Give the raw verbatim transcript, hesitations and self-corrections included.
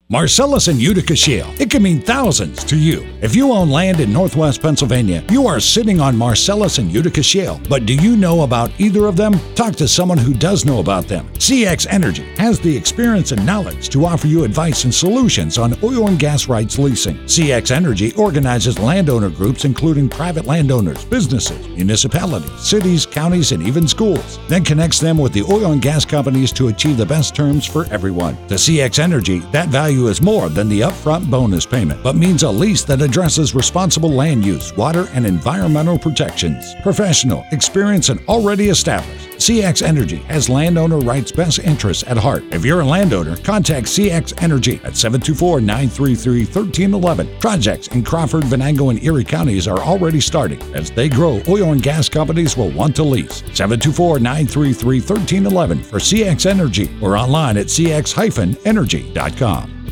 Marcellus and Utica Shale. It can mean thousands to you. If you own land in Northwest Pennsylvania, you are sitting on Marcellus and Utica Shale. But do you know about either of them? Talk to someone who does know about them. C X Energy has the experience and knowledge to offer you advice and solutions on oil and gas rights leasing. C X Energy organizes landowner groups including private landowners, businesses, municipalities, cities, counties, and even schools. Then connects them with the oil and gas companies to achieve the best terms for everyone. To C X Energy, that value is more than the upfront bonus payment, but means a lease that addresses responsible land use, water, and environmental protections. Professional, experienced, and already established, C X Energy has landowner rights' best interests at heart. If you're a landowner, contact C X Energy at seven two four, nine three three, one three one one. Projects in Crawford, Venango, and Erie counties are already starting. As they grow, oil and gas companies will want to lease. seven two four, nine three three, one three one one for C X Energy or online at c x dash energy dot com.